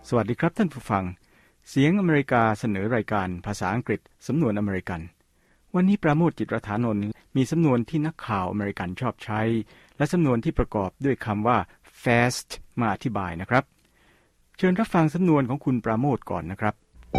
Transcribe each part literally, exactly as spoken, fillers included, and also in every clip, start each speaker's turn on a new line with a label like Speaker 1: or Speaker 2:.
Speaker 1: สวัสดีครับท่านผู้ฟังเสียงอเมริกาเสนอรายการภาษาอังกฤษสำนวนอเมริกันวันนี้ปราโมท จิตรฐานนท์มีสำนวนที่นักข่าวอเมริกันชอบใช้และสำนวนที่ประกอบด้วยคำว่า fast มาอธิบายนะครับเชิญรับฟังสำนวนของคุณปราโมทก่อนนะครับ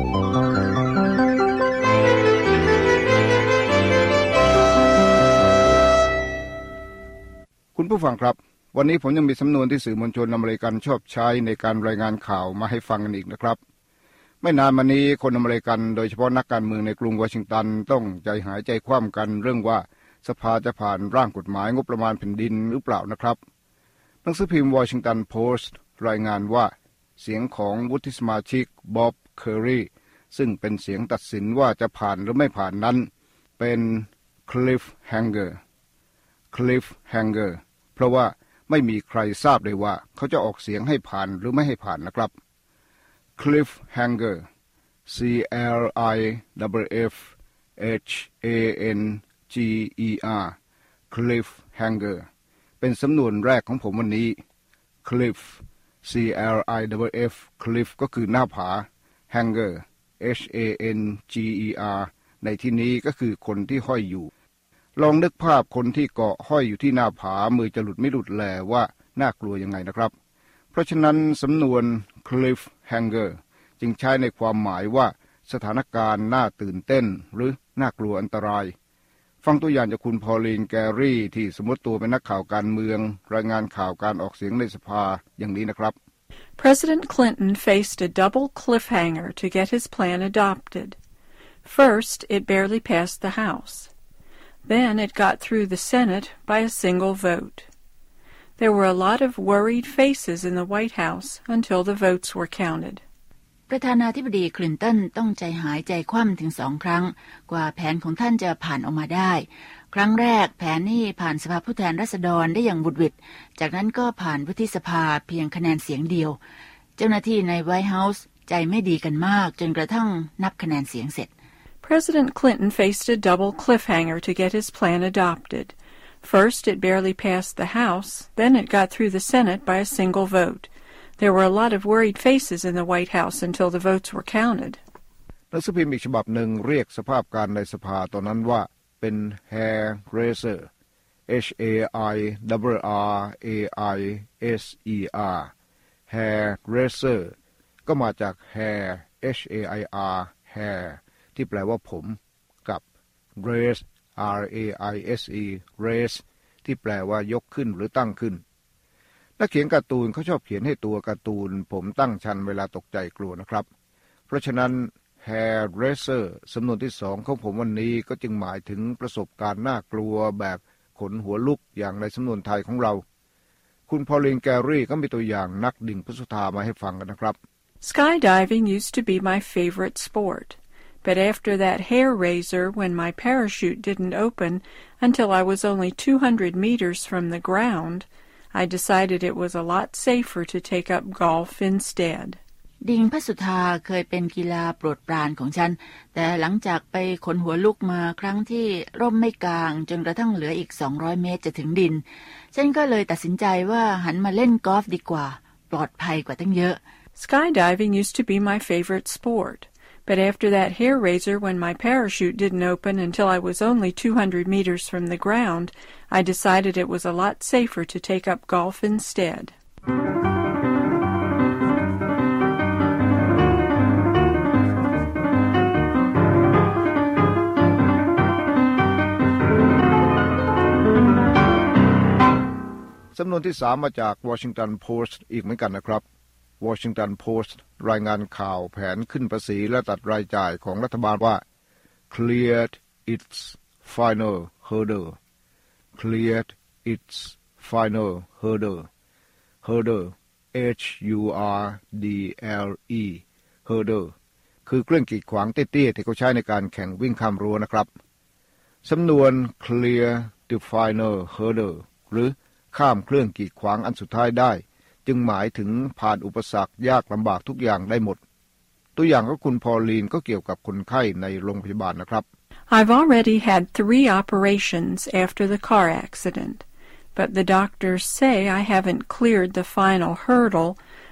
Speaker 2: คุณผู้ฟังครับวันนี้ผมยังมีสำนวนที่สื่อมวลชนอเมริกันชอบใช้ในการรายงานข่าวมาให้ฟังกันอีกนะครับไม่นานมานี้คนอเมริกันโดยเฉพาะนักการเมืองในกรุงวอชิงตันต้องใจหายใจคว่ำกันเรื่องว่าสภาจะผ่านร่างกฎหมายงบประมาณแผ่นดินหรือเปล่านะครับหนังสือพิมพ์วอชิงตันโพสต์รายงานว่าเสียงของวุฒิสมาชิกบ๊อบเคอรีซึ่งเป็นเสียงตัดสินว่าจะผ่านหรือไม่ผ่านนั้นเป็น cliffhanger cliffhanger เพราะว่าไม่มีใครทราบเลยว่าเขาจะออกเสียงให้ผ่านหรือไม่ให้ผ่านนะครับ cliffhanger C L I F F H A N G E R cliffhanger เป็นสำนวนแรกของผมวันนี้ cliff C L I F F cliff ก็คือหน้าผา hanger H A N G E R ในที่นี้ก็คือคนที่ห้อยอยู่ลองนึกภาพคนที่เกาะห้อยอยู่ที่หน้าผามือจะหลุดไม่หลุดแลว่าน่ากลัวยังไงนะครับเพราะฉะนั้นสำนวน cliffhanger จึงใช้ในความหมายว่าสถานการณ์น่าตื่นเต้นหรือน่ากลัวอันตรายฟังตัวอย่างจากคุณพอลีนแกรี่ที่สมมติตัวเป็นนักข่าวการเมืองรายงานข่าวการออกเสียงในสภาอย่างนี้นะครับ
Speaker 3: President Clinton faced a double cliffhanger to get his plan adopted. First, it barely passed the House.Then it got through the Senate by a single vote. There were a lot of worried faces in the White House until the votes were counted.
Speaker 4: ประธานาธิบดีคลินตันต้องใจหายใจคว่ำถึงสองครั้งกว่าแผนของท่านจะผ่านออกมาได้ครั้งแรกแผนนี้ผ่านสภาผู้แทนราษฎรได้อย่างบุดหวิดจากนั้นก็ผ่านวุฒิสภาเพียงคะแนนเสียงเดียวเจ้าหน้าที่ใน White House ใจไม่ดีกันมากจนกระทั่งนับคะแนนเสียงเสร็จ
Speaker 3: President Clinton faced a double cliffhanger to get his plan adopted. First, it barely passed the House. Then it got through the Senate by a single vote. There were a lot of worried faces in the White House until the votes were counted.
Speaker 2: หนังสือพิมพ์อีกฉบับหนึ่งเรียกสภาพการในสภาตอนนั้นว่าเป็น hair raiser H A I R R A I S E R hair raiser ก็มาจาก hair H A I R hairที่แปลว่าผมกับ raise R A I S E raise ที่แปลว่ายกขึ้นหรือตั้งขึ้นนักเขียนการ์ตูนเขาชอบเขียนให้ตัวการ์ตูนผมตั้งชันเวลาตกใจกลัวนะครับเพราะฉะนั้น hair raiser สำนวนที่สองของผมวันนี้ก็จึงหมายถึงประสบการณ์น่ากลัวแบบขนหัวลุกอย่างในสำนวนไทยของเราคุณพอลินแกรี่ก็มีตัวอย่างนักดิ่งพระสุธามาให้ฟังกันนะครับ
Speaker 3: Skydiving used to be my favorite sport.But after that hair raiser, when my parachute didn't open until I was only two hundred meters from the ground, I decided it was a lot safer to take up golf instead.
Speaker 4: ดิ่งพระสุธาเคยเป็นกีฬาโปรดปรานของฉันแต่หลังจากไปขนหัวลุกมาครั้งที่ร่มไม่กลางจนกระทั่งเหลืออีกสองร้อยเมตรจะถึงดินฉันก็เลยตัดสินใจว่าหันมาเล่นกอล์ฟดีกว่าปลอดภัยกว่าตั้งเยอะ
Speaker 3: Skydiving used to be my favorite sport.But after that hair raiser, when my parachute didn't open until I was only two hundred meters from the ground, I decided it was a lot safer to take up golf instead.
Speaker 2: สำนวนที่สามมาจาก Washington Post อีกเหมือนกันนะครับWashington Post รายงานข่าวแผนขึ้นภาษีและตัดรายจ่ายของรัฐบาลว่า cleared its final hurdle cleared its final hurdle hurdle H U R D L E hurdle คือเครื่องกีดขวางเตี้ยๆที่เขาใช้ในการแข่งวิ่งข้ามรั้วนะครับสำนวน clear the final hurdle หรือข้ามเครื่องกีดขวางอันสุดท้ายได้จึงหมายถึงผ่านอุปสรรคยากลำบากทุกอย่างได้หมดตัวอย่างของคุณพอลีนก็เกี่ยวกับคนไข้ในโรงพยาบาลนะครับ
Speaker 3: I've already had three operations after the car accident, but the doctors say I haven't cleared the final hurdle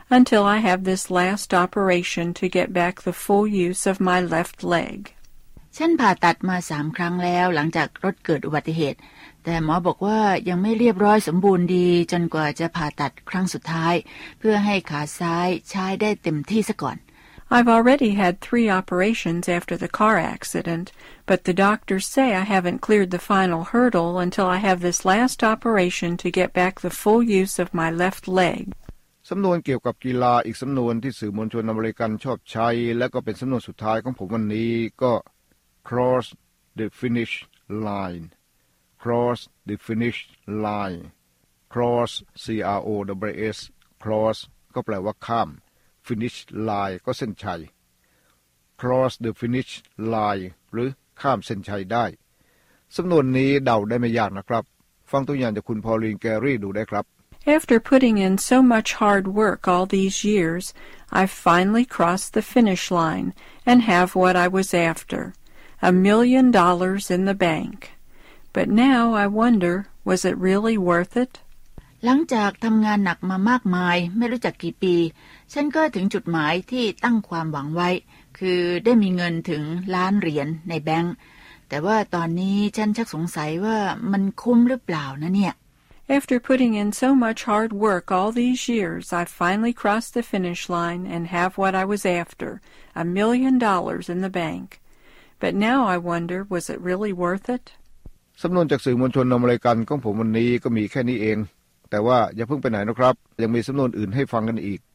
Speaker 3: until I have this last operation to get back the full use of my left leg.
Speaker 4: ฉันผ่าตัดมาสามครั้งแล้วหลังจากรถเกิดอุบัติเหตุแต่หมอบอกว่ายังไม่เรียบร้อยสมบูรณ์ดีจนกว่าจะผ่าตัดครั้งสุดท้ายเพื่อให้ขาซ้ายใช้ได้เต็มที่ซะก่อน
Speaker 3: I've already had three operations after the car accident, but the doctors say I haven't cleared the final hurdle until I have this last operation to get back the full use of my left leg.
Speaker 2: สำนวนเกี่ยวกับกีฬาอีกสำนวนที่สื่อมวลชนอเมริกันชอบใช้และก็เป็นสำนวนสุดท้ายของผมวันนี้ก็ cross the finish line cross the finish line cross c r o w s cross ก็แปลว่าข้าม finish line ก็เส้นชัย cross the finish line หรือข้ามเส้นชัยได้สำนวนนี้เดาได้ไม่ยากนะครับฟังตัวอย่างจากคุณพอลินแกรี่ดูได้ครับ
Speaker 3: After putting in so much hard work all these years, I've finally crossed the finish line and have what I was after, a million dollars in the bank. But now I wonder, was it really worth it?
Speaker 4: หลังจากทำงานหนักมามากมายไม่รู้จักกี่ปีฉันก็ถึงจุดหมายที่ตั้งความหวังไว้คือได้มีเงินถึงล้านเหรียญในแบงก์แต่ว่าตอนนี้ฉันชักสงสัยว่ามันคุ้มหรือเปล่านะเนี่ย
Speaker 3: After putting in so much hard work all these years, I've finally crossed the finish line and have what I was after, a million dollars in the bank. But now I wonder, was it really worth it?
Speaker 2: สำนวนจากสื่อมวลชนอเมริกันของผมวันนี้ก็มีแค่นี้เองแต่ว่าอย่าเพิ่งไปไหนนะครับยังมีสำนวนอื่นให้ฟังกันอีก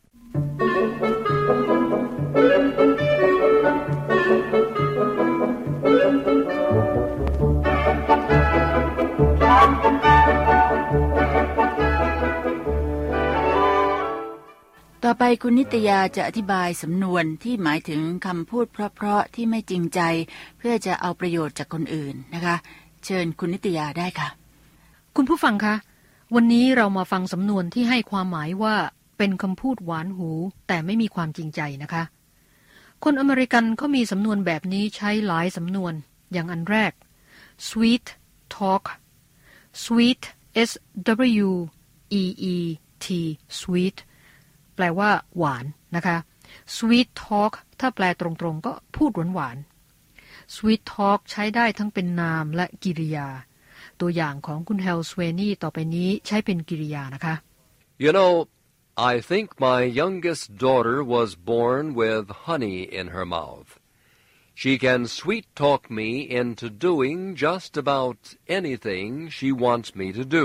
Speaker 4: ต่อไปคุณนิตยาจะอธิบายสำนวนที่หมายถึงคำพูดเพราะๆที่ไม่จริงใจเพื่อจะเอาประโยชน์จากคนอื่นนะคะเชิญคุณนิตยาได้ค่ะ
Speaker 5: คุณผู้ฟังคะวันนี้เรามาฟังสำนวนที่ให้ความหมายว่าเป็นคำพูดหวานหูแต่ไม่มีความจริงใจนะคะคนอเมริกันเขามีสำนวนแบบนี้ใช้หลายสำนวนอย่างอันแรก sweet talk sweet s w e e t sweet แปลว่าหวานนะคะ sweet talk ถ้าแปลตรงๆก็พูดหวานๆ sweet talk ใช้ได้ทั้งเป็นนามและกริยาตัวอย่างของคุณเฮลสเวนี่ต่อไปนี้ใช้เป็นกริยานะคะ
Speaker 6: You know, I think my youngest daughter was born with honey in her mouth. She can sweet talk me into doing just about anything she wants me to do.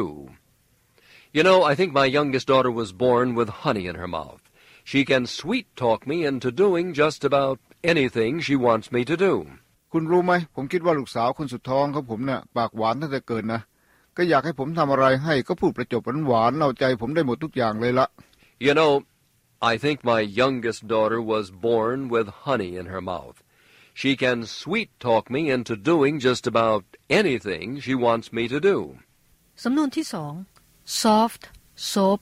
Speaker 6: You know, I think my youngest daughter was born with honey in her mouth. She can sweet talk me into doing just about anything she wants me to do.
Speaker 2: คุณรู้ไหมผมคิดว่าลูกสาวคนสุดท้องของผมเนี่ยปากหวานตั้งแต่เกิดนะก็อยากให้ผมทำอะไรให้ก็พูดประจบหวานๆเอาใจผมได้หมดทุกอย่างเลยละ
Speaker 6: You know, I think my youngest daughter was born with honey in her mouth. She can sweet talk me into doing just about anything she wants me to do.
Speaker 5: สำนวนที่สอง soft soap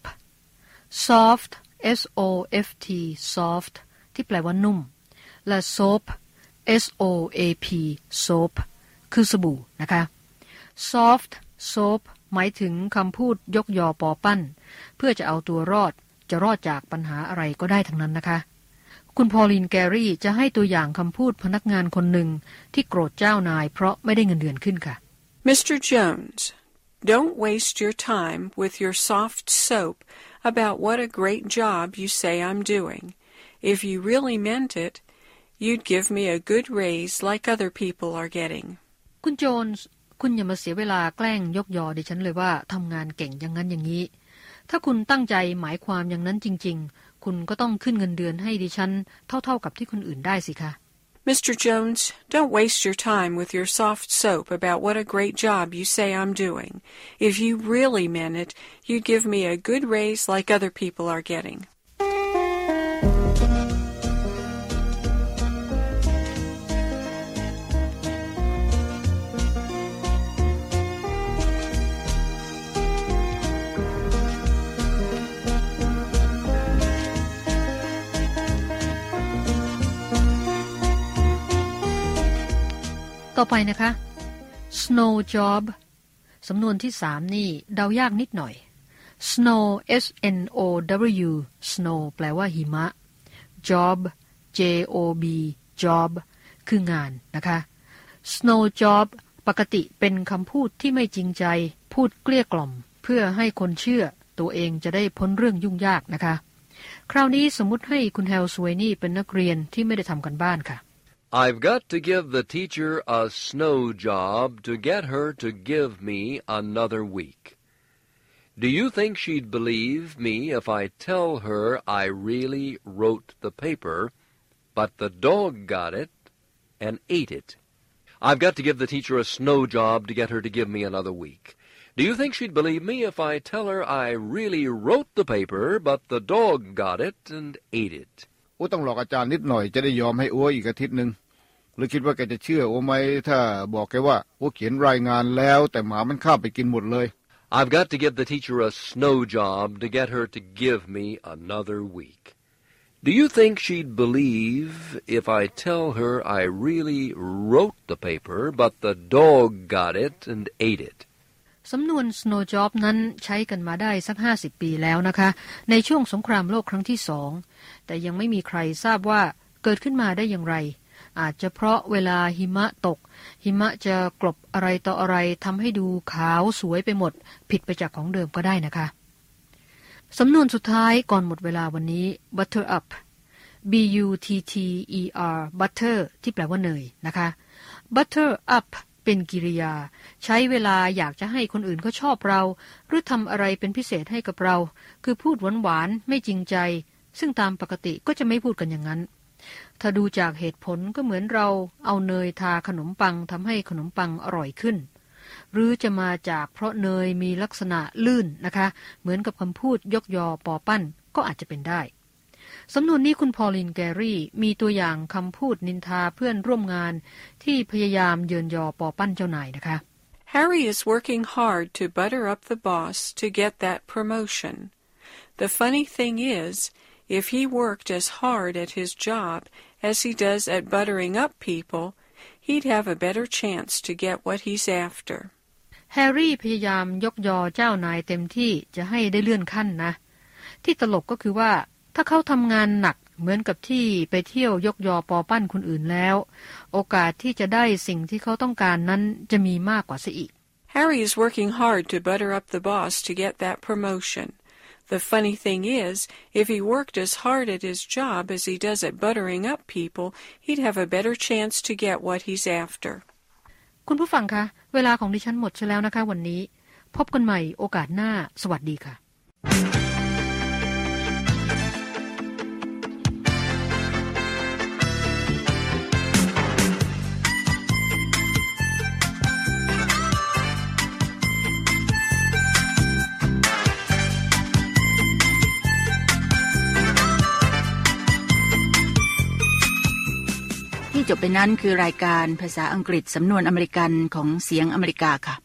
Speaker 5: soft s o f t soft ที่แปลว่านุ่มและ soap S O A P soap คือสบู่นะคะ soft soap หมายถึงคำพูดยกยอปอปั้นเพื่อจะเอาตัวรอดจะรอดจากปัญหาอะไรก็ได้ทั้งนั้นนะคะคุณพอลินแกรี่จะให้ตัวอย่างคำพูดพนักงานคนหนึ่งที่โกรธเจ้านายเพราะไม่ได้เงินเดือนขึ้นค่ะ
Speaker 3: Mister Jones, don't waste your time with your soft soap about what a great job you say I'm doing. If you really meant it,You'd give me a good raise like other people are getting.
Speaker 5: คุณโจนส์คุณอย่ามาเสียเวลาแกล้งยกยอดิฉันเลยว่าทำงานเก่งอย่างนั้นอย่างนี้ถ้าคุณตั้งใจหมายความอย่างนั้นจริงๆคุณก็ต้องขึ้นเงินเดือนให้ดิฉันเท่าๆกับที่คนอื่นได้สิคะ
Speaker 3: Mister Jones, don't waste your time with your soft soap about what a great job you say I'm doing. If you really meant it, you'd give me a good raise like other people are getting.
Speaker 5: ต่อไปนะคะ snow job สำนวนที่สามนี่เดายากนิดหน่อย snow S N O W snow แปลว่าหิมะ job J O B job คืองานนะคะ snow job ปกติเป็นคำพูดที่ไม่จริงใจพูดเกลี้ยกล่อมเพื่อให้คนเชื่อตัวเองจะได้พ้นเรื่องยุ่งยากนะคะคราวนี้สมมุติให้คุณแฮลสเวนี่เป็นนักเรียนที่ไม่ได้ทำกันบ้านค่ะ
Speaker 6: I've got to give the teacher a snow job to get her to give me another week. Do you think she'd believe me if I tell her I really wrote the paper, but the dog got it and ate it? I've got to give the teacher a snow job to get her to give me another week.Do you think she'd believe me if I tell her I really wrote the paper, but the dog got it and ate it?
Speaker 2: โอ้ต้องหลอกอาจารย์นิดหน่อยจะได้ยอมให้โอ้อีกอาทิตย์นึงหรือคิดว่าแกจะเชื่อโอ้ไหมถ้าบอกแกว่าโอ้เขียนรายงานแล้วแต่หมามันคาบไปกินหมดเลย
Speaker 6: I've got to give the teacher a snow job to get her to give me another week. Do you think she'd believe if I tell her I really wrote the paper, but the dog got it and ate it?
Speaker 5: สำนวน snow job นั้นใช้กันมาได้สักห้าสิบปีแล้วนะคะในช่วงสงครามโลกครั้งที่สองแต่ยังไม่มีใครทราบว่าเกิดขึ้นมาได้อย่างไรอาจจะเพราะเวลาหิมะตกหิมะจะกลบอะไรต่ออะไรทำให้ดูขาวสวยไปหมดผิดไปจากของเดิมก็ได้นะคะสำนวนสุดท้ายก่อนหมดเวลาวันนี้ butter up B U T T E R butter ที่แปลว่าเนยนะคะ butter upเป็นกริยาใช้เวลาอยากจะให้คนอื่นเขาชอบเราหรือทำอะไรเป็นพิเศษให้กับเราคือพูดหวานๆไม่จริงใจซึ่งตามปกติก็จะไม่พูดกันอย่างนั้นถ้าดูจากเหตุผลก็เหมือนเราเอาเนยทาขนมปังทำให้ขนมปังอร่อยขึ้นหรือจะมาจากเพราะเนยมีลักษณะลื่นนะคะเหมือนกับคำพูดยกยอปอปั้นก็อาจจะเป็นได้สำนวนนี้คุณพอลินแกรี่มีตัวอย่างคำพูดนินทาเพื่อนร่วมงานที่พยายามเยินยอปอปั้นเจ้านายนะคะ
Speaker 3: Harry is working hard to butter up the boss to get that promotion. The funny thing is, if he worked as hard at his job as he does at buttering up people, he'd have a better chance to get what he's after.
Speaker 5: แฮร์รี่พยายามยกยอเจ้านายเต็มที่จะให้ได้เลื่อนขั้นนะที่ตลกก็คือว่าถ้าเขาทำงานหนักเหมือนกับที่ไปเที่ยวยกยอปอปั้นคนอื่นแล้วโอกาสที่จะได้สิ่งที่เขาต้องการนั้นจะมีมากกว่าซะอีก
Speaker 3: Harry is working hard to butter up the boss to get that promotion. The funny thing is, if he worked as hard at his job as he does at buttering up people, he'd have a better chance to get what he's after.
Speaker 5: คุณผู้ฟังคะเวลาของดิฉันหมดซะแล้วนะคะวันนี้พบกันใหม่โอกาสหน้าสวัสดีค่ะ
Speaker 4: จบไปนั้นคือรายการภาษาอังกฤษสำนวนอเมริกันของเสียงอเมริกาค่ะ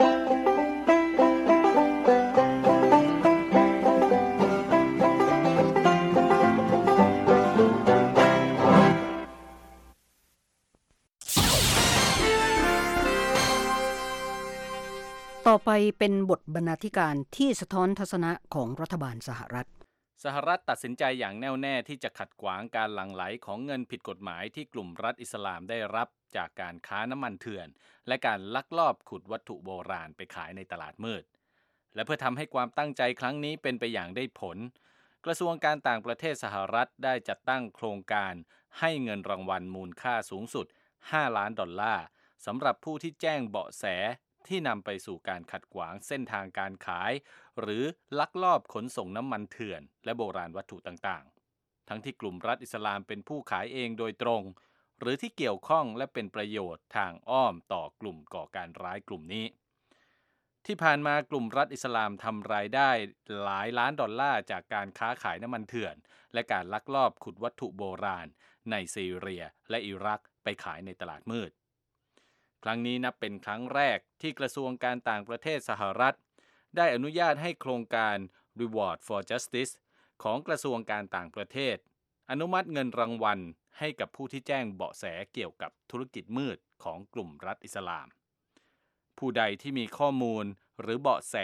Speaker 7: ต่อไปเป็นบทบรรณาธิการที่สะท้อนทัศนะของรัฐบาลสหรัฐ
Speaker 8: สหรัฐตัดสินใจอย่างแน่วแน่ที่จะขัดขวางการหลั่งไหลของเงินผิดกฎหมายที่กลุ่มรัฐอิสลามได้รับจากการค้าน้ำมันเถื่อนและการลักลอบขุดวัตถุโบราณไปขายในตลาดมืดและเพื่อทำให้ความตั้งใจครั้งนี้เป็นไปอย่างได้ผลกระทรวงการต่างประเทศสหรัฐได้จัดตั้งโครงการให้เงินรางวัลมูลค่าสูงสุดห้าล้านดอลลาร์สำหรับผู้ที่แจ้งเบาะแสที่นำไปสู่การขัดขวางเส้นทางการขายหรือลักลอบขนส่งน้ำมันเถื่อนและโบราณวัตถุต่างๆทั้งที่กลุ่มรัฐอิสลามเป็นผู้ขายเองโดยตรงหรือที่เกี่ยวข้องและเป็นประโยชน์ทางอ้อมต่อกลุ่มก่อการร้ายกลุ่มนี้ที่ผ่านมากลุ่มรัฐอิสลามทำรายได้หลายล้านดอลลาร์จากการค้าขายน้ำมันเถื่อนและการลักลอบขุดวัตถุโบราณในซีเรียและอิรักไปขายในตลาดมืดครั้งนี้นับเป็นครั้งแรกที่กระทรวงการต่างประเทศสหรัฐได้อนุญาตให้โครงการ Reward for Justice ของกระทรวงการต่างประเทศอนุมัติเงินรางวัลให้กับผู้ที่แจ้งเบาะแสเกี่ยวกับธุรกิจมืดของกลุ่มรัฐอิสลามผู้ใดที่มีข้อมูลหรือเบาะแส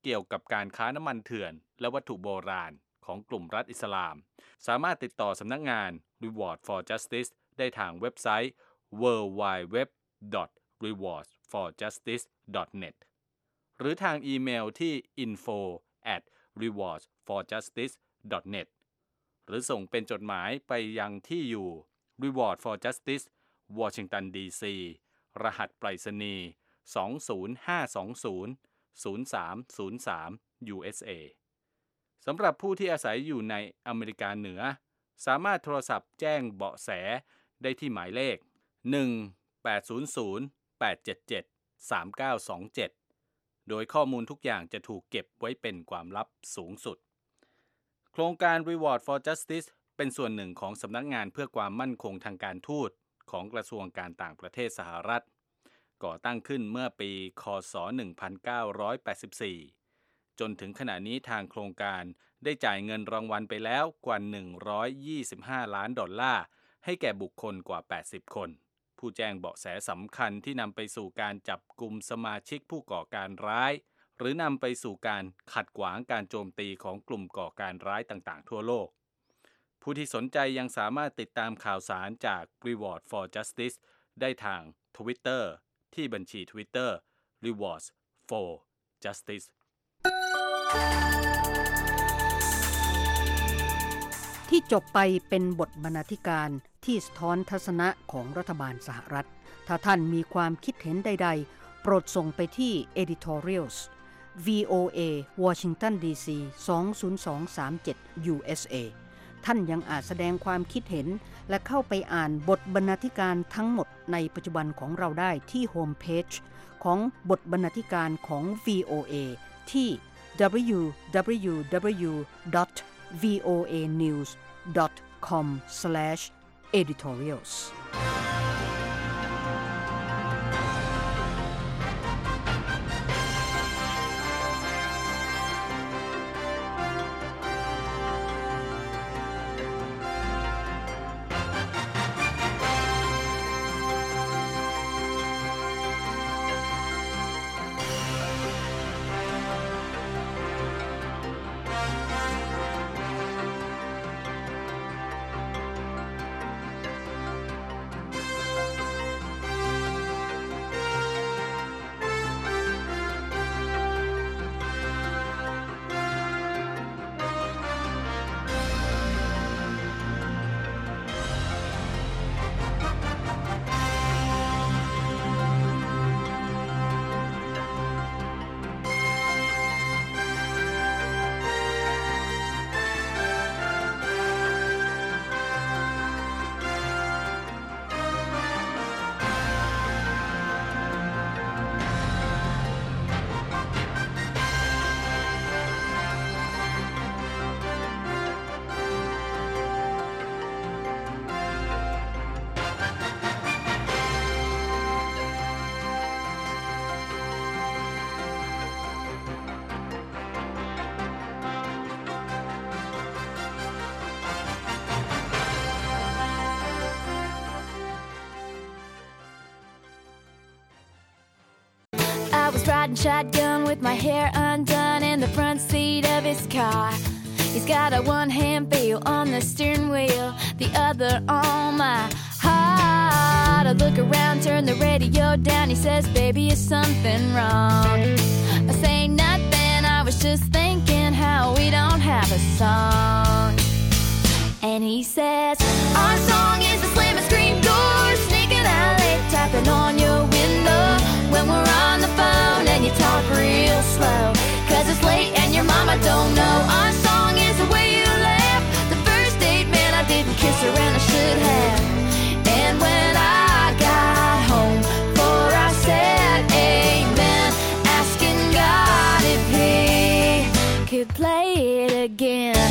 Speaker 8: เกี่ยวกับการค้าน้ำมันเถื่อนและวัตถุโบราณของกลุ่มรัฐอิสลามสามารถติดต่อสำนักงาน Reward for Justice ได้ทางเว็บไซต์ ดับเบิลยู ดับเบิลยู ดับเบิลยู ดอท รีวอร์ด ฟอร์ จัสติส ดอท เน็ต หรือทางอีเมลที่ อินโฟ แอท รีวอร์ด ฟอร์ จัสติส ดอท เน็ต หรือส่งเป็นจดหมายไปยังที่อยู่ Reward for Justice Washington ดี ซี รหัสไปรษณีย์สอง ศูนย์ ห้า สอง ศูนย์ ศูนย์ สาม ศูนย์ สาม ยู เอส เอ สำหรับผู้ที่อาศัยอยู่ในอเมริกาเหนือสามารถโทรศัพท์แจ้งเบาะแสได้ที่หมายเลข หนึ่ง แปด ศูนย์ ศูนย์ แปด เจ็ด เจ็ด สาม เก้า สอง เจ็ด โดยข้อมูลทุกอย่างจะถูกเก็บไว้เป็นความลับสูงสุดโครงการ Reward for Justice เป็นส่วนหนึ่งของสำนักงานเพื่อความมั่นคงทางการทูตของกระทรวงการต่างประเทศสหรัฐก่อตั้งขึ้นเมื่อปีค.ศ. หนึ่งพันเก้าร้อยแปดสิบสี่จนถึงขณะนี้ทางโครงการได้จ่ายเงินรางวัลไปแล้วกว่าหนึ่งร้อยยี่สิบห้าล้านดอลลาร์ให้แก่บุคคลกว่าแปดสิบคนผู้แจ้งเบาะแสสำคัญที่นำไปสู่การจับกุมสมาชิกผู้ก่อการร้ายหรือนำไปสู่การขัดขวางการโจมตีของกลุ่มก่อการร้ายต่างๆทั่วโลกผู้ที่สนใจยังสามารถติดตามข่าวสารจาก Reward for Justice ได้ทาง Twitter ที่บัญชี Twitter Rewards for Justice
Speaker 7: ที่จบไปเป็นบทบรรณาธิการที่สะท้อนทัศนะของรัฐบาลสหรัฐถ้าท่านมีความคิดเห็นใดๆโปรดส่งไปที่ editorials วี โอ เอ Washington ดี ซี สอง ศูนย์ สอง สาม เจ็ด ยู เอส เอ ท่านยังอาจแสดงความคิดเห็นและเข้าไปอ่านบทบรรณาธิการทั้งหมดในปัจจุบันของเราได้ที่โฮมเพจของบทบรรณาธิการของ วี โอ เอ ที่ ดับเบิลยู ดับเบิลยู ดับเบิลยู ดอท วี โอ เอ นิวส์ ดอท คอม สแลช เอดิทอเรียลส์
Speaker 9: Riding shotgun with my hair undone in the front seat of his car. He's got a one-hand feel on the steering wheel, the other on my heart. I look around, turn the radio down. He says, baby, is something wrong? I say nothing, I was just thinking how we don't have a song. And he says, our song is a slam and scream door, sneaking out late, tapping on your window when we're on the phone and you talk real slow, cause it's late and your mama don't know. Our song is the way you laugh, the first date, man, I didn't kiss her and I should have. And when I got home for I said amen, asking God if he could play it again.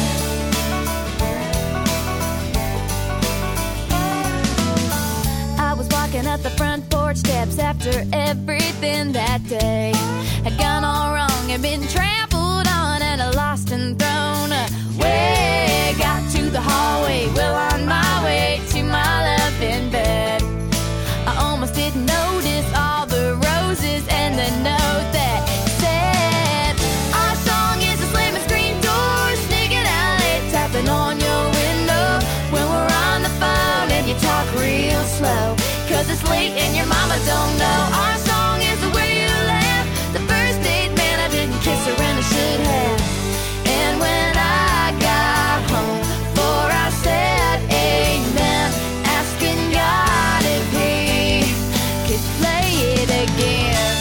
Speaker 9: I was walking up the front porch steps after everything that day had gone all wrong and been trampled on and lost and thrown away. Got to the hallway, well on my way to my love in bed. I almost didn't notice all the roses and the note that said, our again.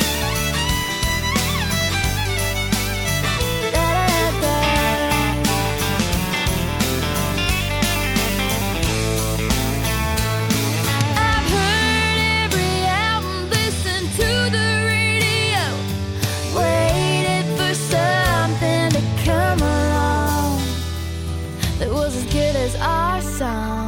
Speaker 9: I've heard every album, listened to the radio, waited for something to come along that was as good as our song.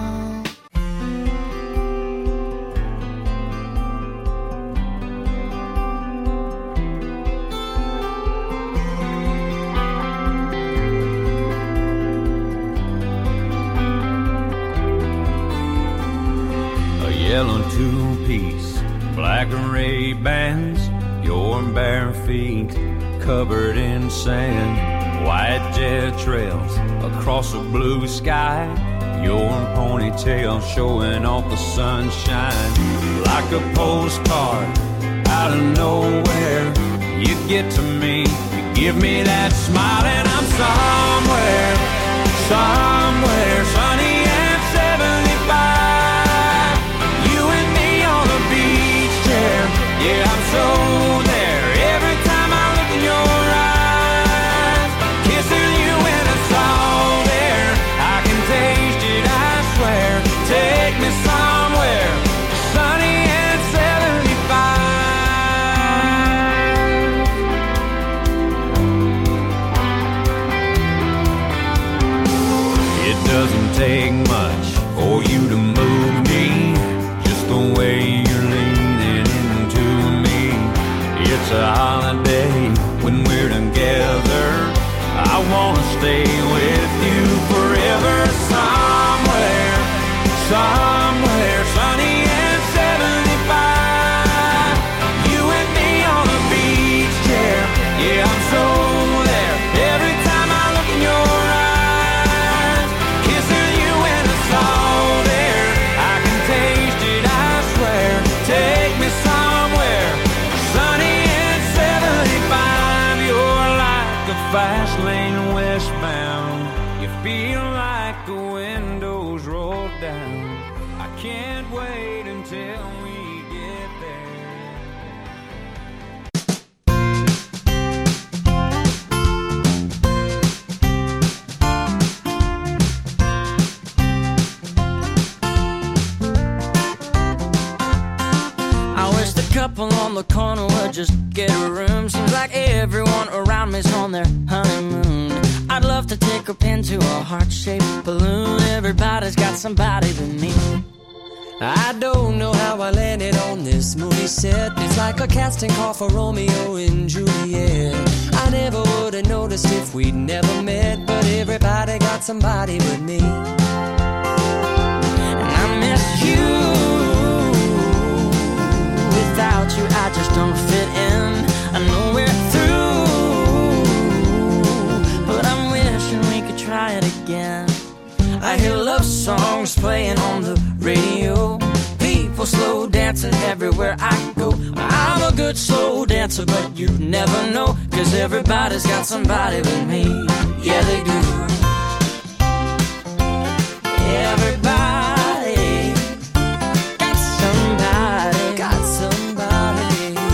Speaker 10: Yellow two-piece, black and Ray-Bans, your bare feet covered in sand, white jet trails across a blue sky, your ponytail showing off the sunshine. Like a postcard out of nowhere, you get to me, you give me that smile, and I'm somewhere, somewhere sunny and seventy-five. Yeah, I'm so there every time I look in your eyes, kissing you when it's all there. I can taste it, I swear. Take me somewhere sunny and seventy-five. It doesn't take much for you to move me, just the way you're leaning. It's a holiday when we're together. I wanna stay with you forever. Somewhere, somewhere sunny and seventy-five. You and me on a beach chair. Yeah, I'm so there every time I look in your eyes, kissing you when it's all there. I can taste it, I swear. Take me somewhere sunny. Fast lane westbound, you feel like the windows roll down. I can't wait until we get there.
Speaker 11: I wish the couple on the corner would just get a room. Seems like everyone around me's on their honeymoon. I'd love to take up into a heart-shaped balloon. Everybody's got somebody but me.
Speaker 12: I don't know how I landed on this movie set. It's like a casting call for Romeo and Juliet. I never would have noticed if we'd never met, but everybody got somebody but me.
Speaker 11: And I miss you. Without you I just don't fit in. I know we're through, but I'm wishing we could try it again. I hear love songs playing on the radio, people slow dancing everywhere I go. I'm a good slow dancer, but you never know, 'cause everybody's got somebody but me. Yeah, they do. Everybody got somebody, got somebody.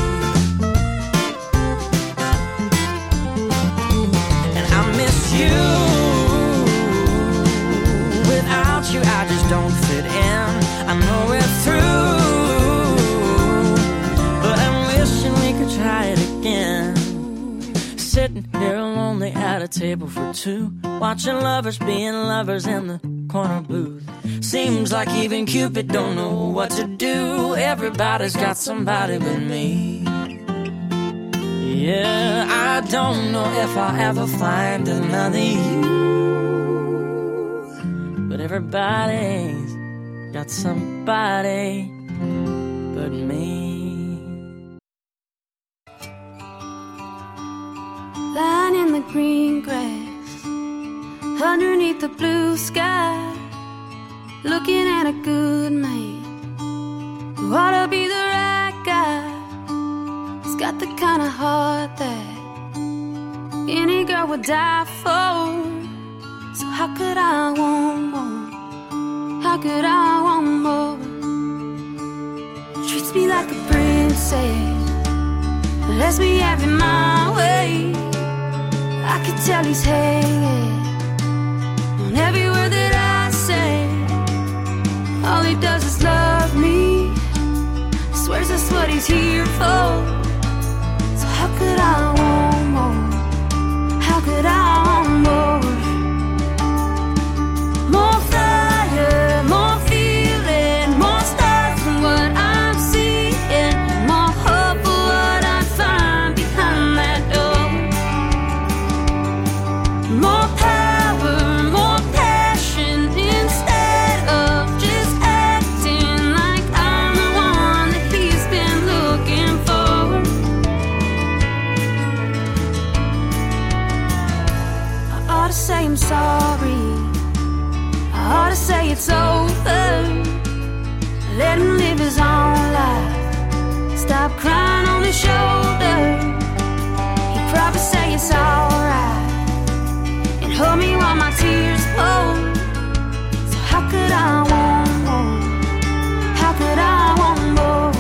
Speaker 11: And I miss you. Without you I just don't fit in. I know we're through, but I'm wishing we could try it again. Sitting here lonely at a table for two, watching lovers being lovers in the corner booth. Seems like even Cupid don't know what to do. Everybody's got somebody but me. Yeah, I don't know if I'll ever find another you, but everybody's got somebody but me.
Speaker 9: Lying in the green grass, underneath the blue sky, looking at a good man who ought to be the right guy. He's got the kind of heart that any girl would die for. So how could I want more? How could I want more? Treats me like a princess, lets me have it my way. I could tell he's hanging on every word that I say. All he does is love me, swears that's what he's here for. So how could I want more? How could I want more? More fire, more feeling, more stars than what I'm seeing, more hope for what I find behind that door. More power, more passion, instead of just acting like I'm the one that he's been looking for. I ought to say I'm sorry, I ought to say it's over, let him live his own life, stop crying on his shoulder. He'd probably say it's alright and hold me while my tears pour. So how could I want more? How could I want more?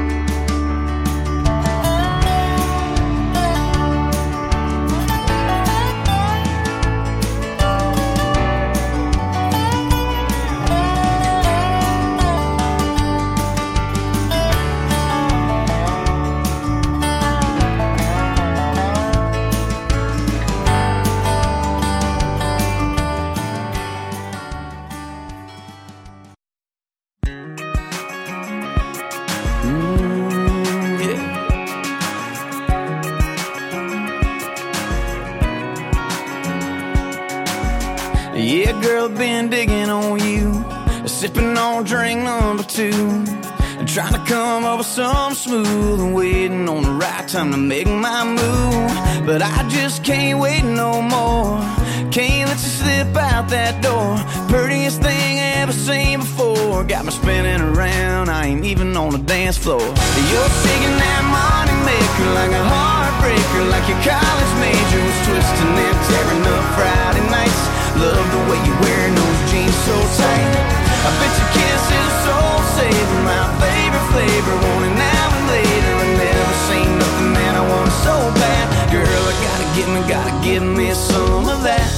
Speaker 11: Yeah, girl, been digging on you, sipping on drink number two, trying to come up with something smooth and waiting on the right time to make my move. But I just can't wait no more, can't let you slip out that door. Prettiest thing I ever seen before, got me spinning around, I ain't even on the dance floor. You're shaking that money maker like a heartbreaker, like your college major was twisting and tearing up Friday nights. Love the way you're wearing those jeans so tight. I bet your kiss is a soul saver, my favorite flavor. Want it now and later, I never seen nothing that I want so bad. Girl, I gotta give me, gotta give me some of that.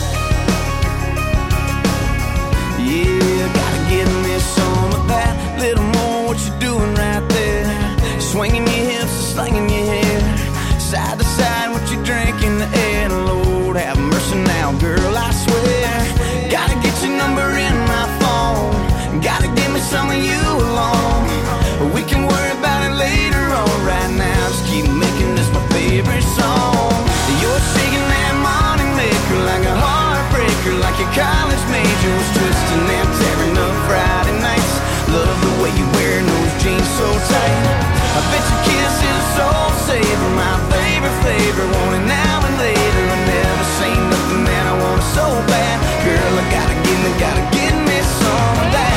Speaker 11: Yeah, gotta give me some of that. Little more what you doing right there, swinging your hips and slinging your hair, side to side what you drink in the air. Lord have mercy now, girl, I swear. Gotta get your number in my phone, gotta give me some of you alone. We can worry about it later on, right now just keep making this my favorite song. You're shaking that money maker like a heartbreaker, like your college major was twisting and tearing up Friday nights. Love the way you're wearing those jeans so tight. I bet your kiss is a soul saver, my favorite flavor. Want it now and later, I never seen nothing that I want so bad. Girl, I gotta give me, gotta give me some of that.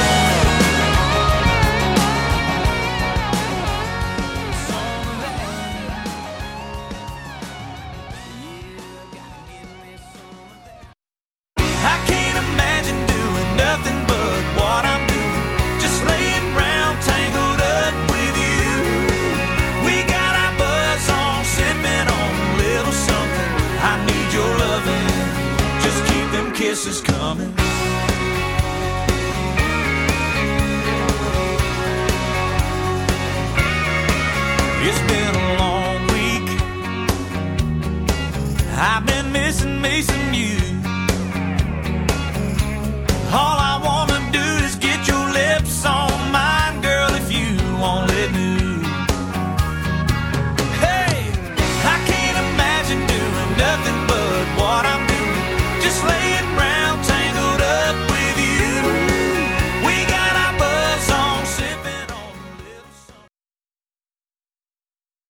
Speaker 13: I can't imagine doing nothing but what I'm doing, just laying around tangled up with you. We got our buzz on, sipping on a little something. I need your loving, just keep them kisses coming. It's been